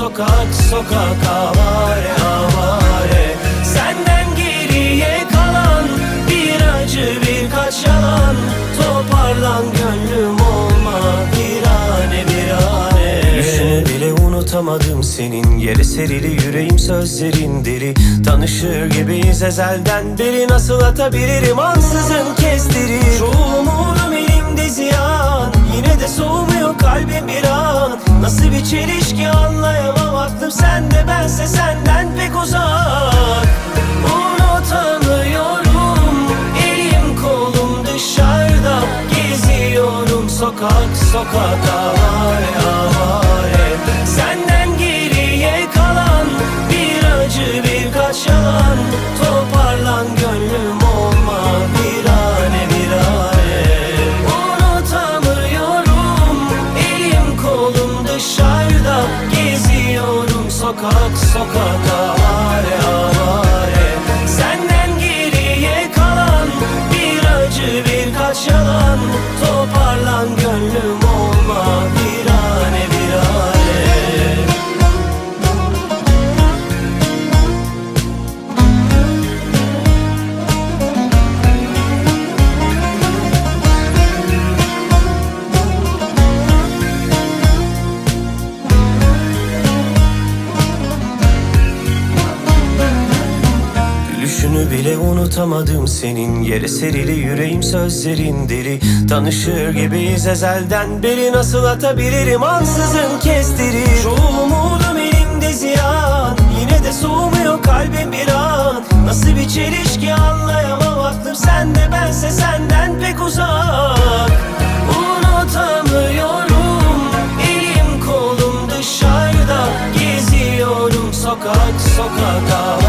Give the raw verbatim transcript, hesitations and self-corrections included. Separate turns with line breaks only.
sokak sokak avare avare. Senden geriye kalan bir acı birkaç yalan. Toparlan gönlüm olma virane virane. Gülüşünü bile unutamadım senin, yere serili yüreğim sözlerin deli. Tanışır gibiyiz ezelden beri, nasıl atabilirim ansızın kestiri. Çoğu umudum elimde ziyan, yine de soğumuyor kalbim bir an. Nasıl bir çelişki anlayamam, aklım sende bense senden pek uzak. Unutamıyorum, elim kolum dışarıda, geziyorum sokak sokak avare avare. Senden geriye kalan bir acı birkaç yalan. Toparlan gönlüm olma virane virane. Unutamıyorum, elim kolum dışarıda, geziyorum sokak sokak avare avare. Senden geriye kalan bir acı birkaç yalan. Toparlan gönlüm olma virane virane. Gülüşünü bile unutamadım senin, yere serili yüreğim sözlerin deli. Tanışır gibiyiz ezelden beri, nasıl atabilirim ansızın kestiri. Çoğu umudum elimde ziyan, yine de soğumuyor kalbim bir an. Nasıl bir çelişki anlayamam, aklım sende bense senden pek uzak. Unutamıyorum, elim kolum dışarıda, geziyorum sokak sokak.